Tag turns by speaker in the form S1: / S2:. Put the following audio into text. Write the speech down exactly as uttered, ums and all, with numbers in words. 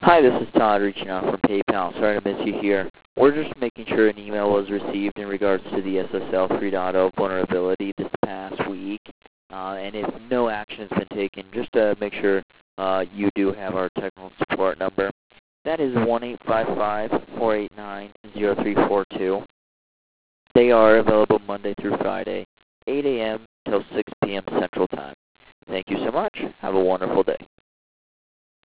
S1: Hi, this is Todd reaching out from PayPal. Sorry to miss you here. We're just making sure an email was received in regards to the S S L three point oh vulnerability this past week. Uh, and if no action has been taken, just to make sure uh, you do have our technical support number. That is one eight five five, four eight nine, zero three four two. They are available Monday through Friday, eight A M till six P M Central Time. Thank you so much. Have a wonderful day.